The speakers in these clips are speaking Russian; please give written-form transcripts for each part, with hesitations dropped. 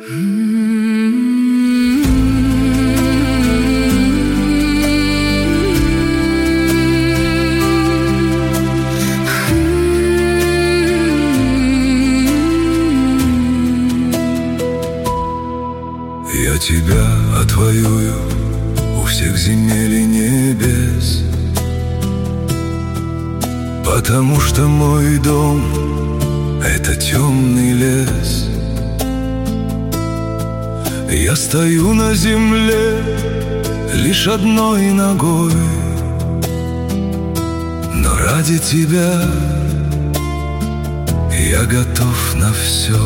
Я тебя отвоюю у всех земель и небес, потому что мой дом — это темный лес. Я стою на земле лишь одной ногой, но ради тебя я готов на все.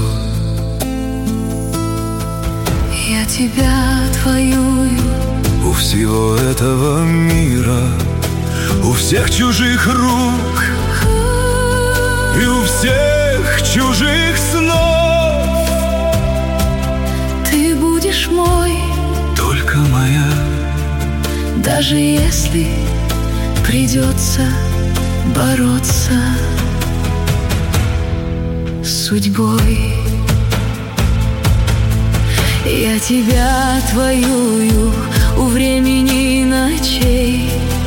Я тебя отвоюю у всего этого мира, у всех чужих рук и у всех чужих снов. Ты будешь мой, только моя, даже если придется бороться с судьбой. Я тебя отвоюю у времени и ночей,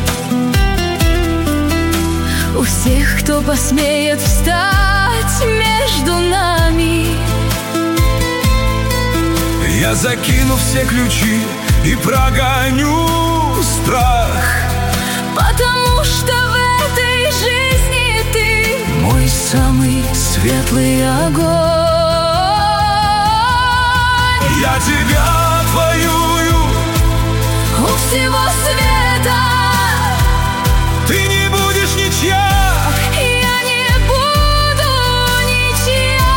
у всех, кто посмеет встать между нами. Я закину все ключи и прогоню страх, потому что в этой жизни ты мой самый светлый огонь. Я тебя отвоюю у всего света. Ты не будешь ничья, Я не буду ничья.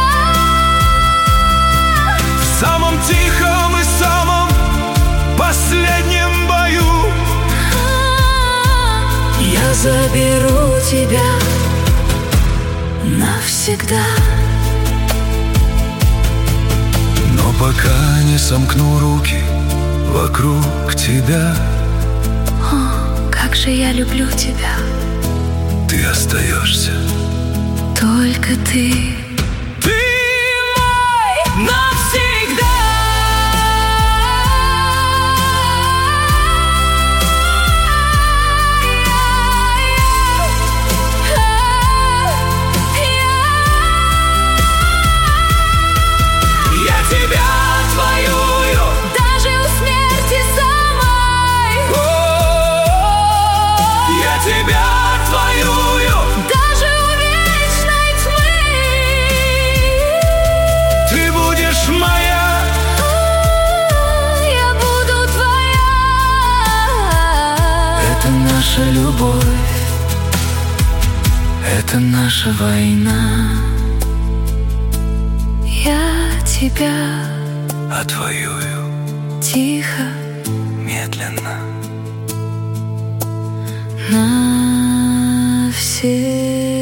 в самом тихом и самом последнем бою. Я заберу тебя навсегда. Но пока не сомкну руки вокруг тебя, О, как же я люблю тебя. ты остаешься. Только ты. Ты мой навсегда. Наша любовь — это наша война. Я тебя отвоюю тихо, медленно навсегда.